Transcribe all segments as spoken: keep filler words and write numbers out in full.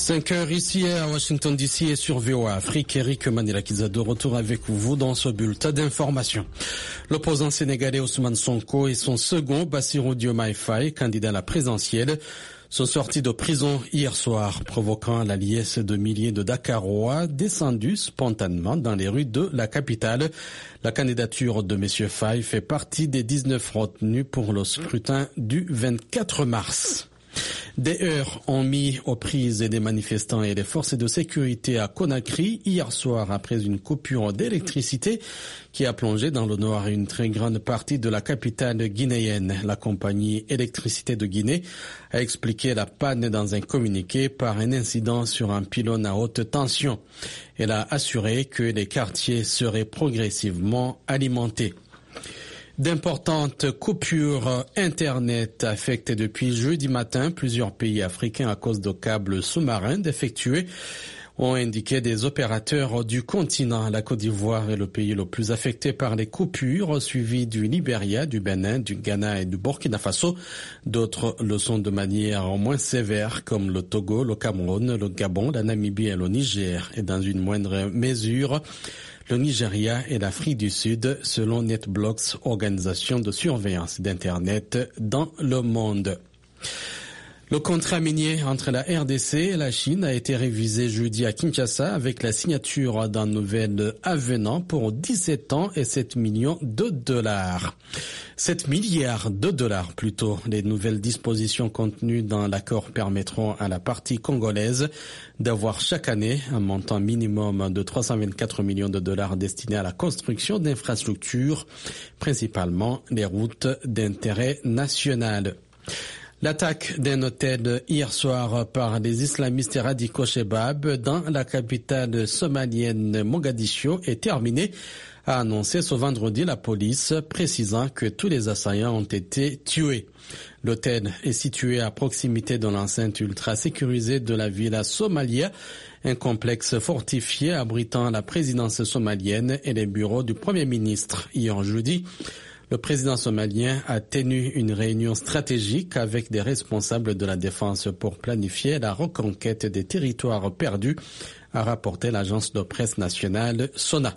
cinq heures ici à Washington D C et sur V O A Afrique. Eric Manila-Kiza de retour avec vous dans ce bulletin d'information. L'opposant sénégalais Ousmane Sonko et son second Bassirou Diomaye Faye, candidat à la présidentielle, sont sortis de prison hier soir, provoquant la liesse de milliers de Dakarois descendus spontanément dans les rues de la capitale. La candidature de M. Faye fait partie des dix-neuf retenus pour le scrutin du vingt-quatre mars. Des heurts ont mis aux prises des manifestants et des forces de sécurité à Conakry hier soir après une coupure d'électricité qui a plongé dans le noir une très grande partie de la capitale guinéenne. La compagnie Électricité de Guinée a expliqué la panne dans un communiqué par un incident sur un pylône à haute tension. Elle a assuré que les quartiers seraient progressivement alimentés. D'importantes coupures Internet affectent depuis jeudi matin plusieurs pays africains à cause de câbles sous-marins défectueux, ont indiqué des opérateurs du continent. La Côte d'Ivoire est le pays le plus affecté par les coupures, suivi du Libéria, du Bénin, du Ghana et du Burkina Faso. D'autres le sont de manière moins sévère, comme le Togo, le Cameroun, le Gabon, la Namibie et le Niger. Et dans une moindre mesure, le Nigeria et l'Afrique du Sud, selon NetBlocks, organisation de surveillance d'Internet dans le monde. Le contrat minier entre la R D C et la Chine a été révisé jeudi à Kinshasa avec la signature d'un nouvel avenant pour dix-sept ans et sept millions de dollars. sept milliards de dollars plutôt. Les nouvelles dispositions contenues dans l'accord permettront à la partie congolaise d'avoir chaque année un montant minimum de trois cent vingt-quatre millions de dollars destinés à la construction d'infrastructures, principalement les routes d'intérêt national. L'attaque d'un hôtel hier soir par des islamistes radicaux Shebab dans la capitale somalienne Mogadiscio est terminée, a annoncé ce vendredi la police, précisant que tous les assaillants ont été tués. L'hôtel est situé à proximité de l'enceinte ultra sécurisée de la Villa Somalia, un complexe fortifié abritant la présidence somalienne et les bureaux du Premier ministre. Hier jeudi, le président somalien a tenu une réunion stratégique avec des responsables de la défense pour planifier la reconquête des territoires perdus, a rapporté l'agence de presse nationale SONA.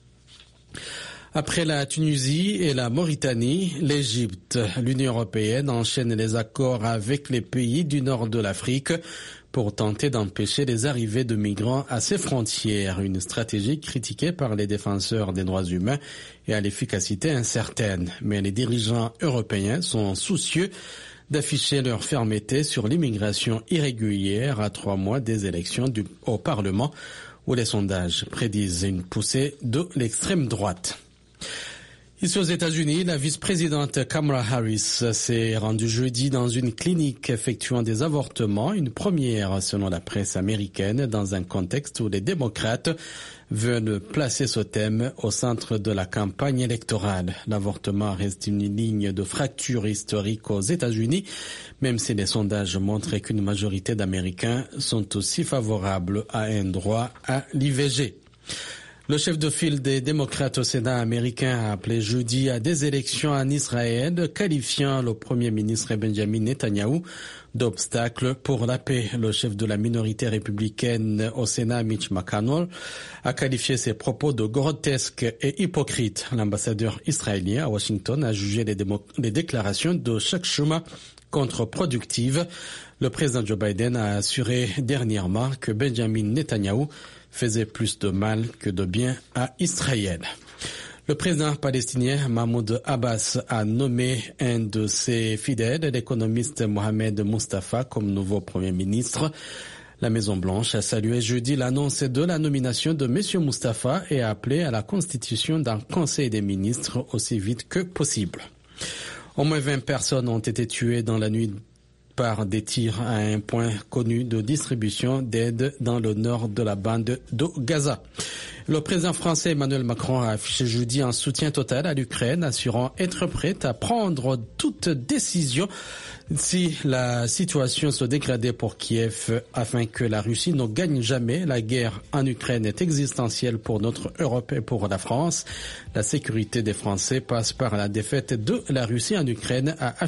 Après la Tunisie et la Mauritanie, l'Égypte, l'Union européenne enchaîne les accords avec les pays du nord de l'Afrique pour tenter d'empêcher les arrivées de migrants à ses frontières, une stratégie critiquée par les défenseurs des droits humains et à l'efficacité incertaine. Mais les dirigeants européens sont soucieux d'afficher leur fermeté sur l'immigration irrégulière à trois mois des élections du, au Parlement, où les sondages prédisent une poussée de l'extrême droite. Ici aux États-Unis, la vice-présidente Kamala Harris s'est rendue jeudi dans une clinique effectuant des avortements, une première selon la presse américaine, dans un contexte où les démocrates veulent placer ce thème au centre de la campagne électorale. L'avortement reste une ligne de fracture historique aux États-Unis, même si les sondages montrent qu'une majorité d'Américains sont aussi favorables à un droit à l'I V G. Le chef de file des démocrates au Sénat américain a appelé jeudi à des élections en Israël, qualifiant le premier ministre Benjamin Netanyahou d'obstacle pour la paix. Le chef de la minorité républicaine au Sénat, Mitch McConnell, a qualifié ses propos de grotesques et hypocrites. L'ambassadeur israélien à Washington a jugé les, démo- les déclarations de Chuck Schumer contre-productives. Le président Joe Biden a assuré dernièrement que Benjamin Netanyahou faisait plus de mal que de bien à Israël. Le président palestinien Mahmoud Abbas a nommé un de ses fidèles, l'économiste Mohamed Mustafa, comme nouveau Premier ministre. La Maison-Blanche a salué jeudi l'annonce de la nomination de M. Mustafa et a appelé à la constitution d'un Conseil des ministres aussi vite que possible. Au moins vingt personnes ont été tuées dans la nuit par des tirs à un point connu de distribution d'aide dans le nord de la bande de Gaza. Le président français Emmanuel Macron a affiché jeudi un soutien total à l'Ukraine, assurant être prêt à prendre toute décision si la situation se dégradait pour Kiev afin que la Russie ne gagne jamais. La guerre en Ukraine est existentielle pour notre Europe et pour la France. La sécurité des Français passe par la défaite de la Russie en Ukraine, a affirmé